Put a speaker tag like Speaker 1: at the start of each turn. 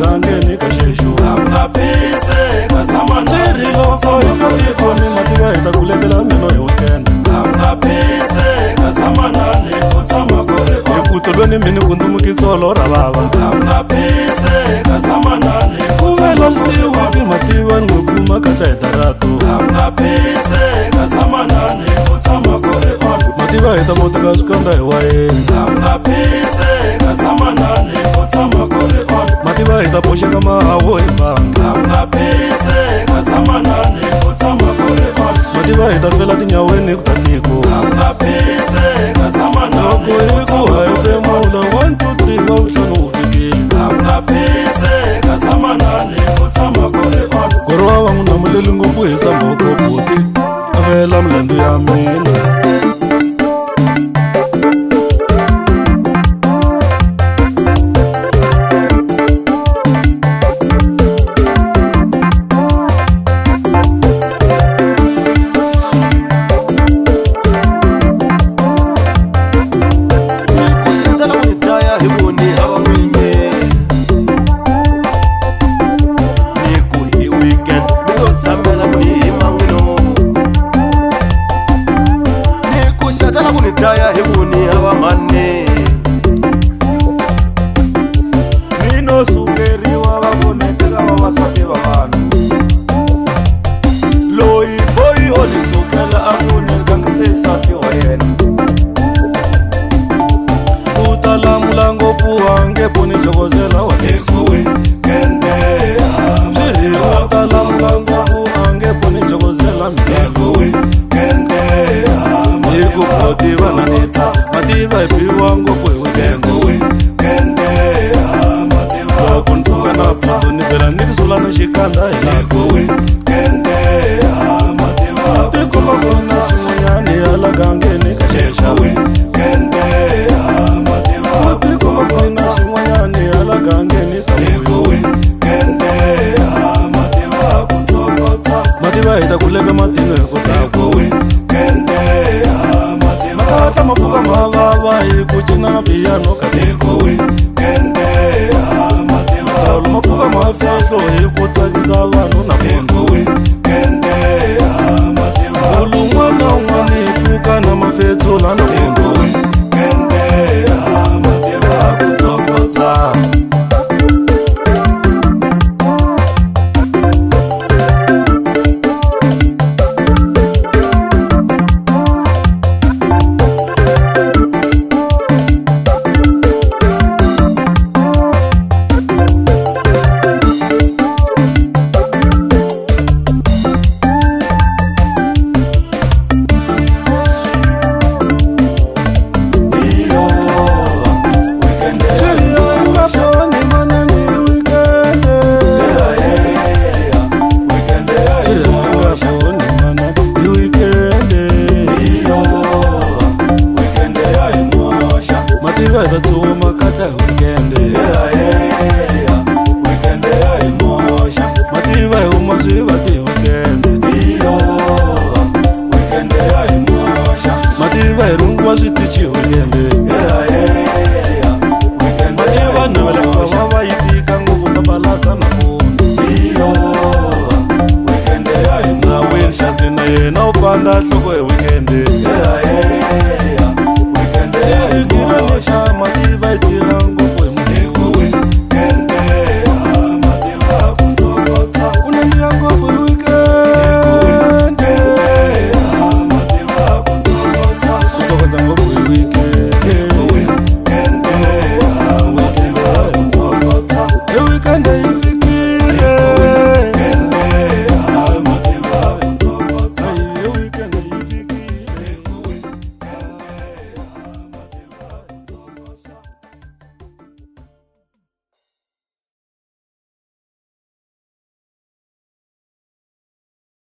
Speaker 1: gangeni ka xexo chiri loko hi nga tifoni mativa hi ta kuletela mino hi weekend ekutolweni mini ku ndumukitsolo ra vava ku vela stiwiki mativa ni n'wi pfuma katla hi darato mativa hi ta moteka swikanda hi wayeni mativa hi ta boxeka mahawo hi banga mativa hi ta fela tinyaweni ku ta tiko loko hi ku hefemula 1 2 3 va vuhlanu wu fikile kuri wa va n'wi namuleli ngopfu hi samboko buti a vela milandzu ya mina
Speaker 2: daya heguni hava manne
Speaker 1: nino sukeriwa va vonetela vavasati va vanhu
Speaker 2: loyi boyi olisukela akunelkangisesati wa yena
Speaker 1: u ta lamula ngopfu wange poni jokozela wa sesiwe swiriwa ta lamula ngopfu wange poni jokozela mzekowe hiku motiva na nitsa mativa hi biwa ngopfu hi wekengowe loko ntsuka na pfuto ni vela ni tisula na xikandza hi lakowe tikomba kona swin'wanyani hala gangeni ka xexawe tikomba kona swin'wanyani hala gangeni ta muyowe mativa hi ta kuleka matino hi kotakowe makata mafuka mavava hi ku cina piyano ka tekowe tsalo mafuka mafehlo hi ku tsakisa vanhu na mongowe olu n'wana un'wana hi pfuka na mafetsola na mongowe ku tsokotsa mativa hi ta tsuma katla hi weekende mativa hi huma swivati hi weekende mativa hi rungiwa switichi hi weekende mativa navela fika va va yi tika ngopfu ta balasa na kona na wenxatsi na yena u panda nhloko hi weekende mativa hi tira ngopfu hi mutekowe u nandiya ngopfu hi weekend ku tsokotsa ngopfu hi weekend hi weekend hi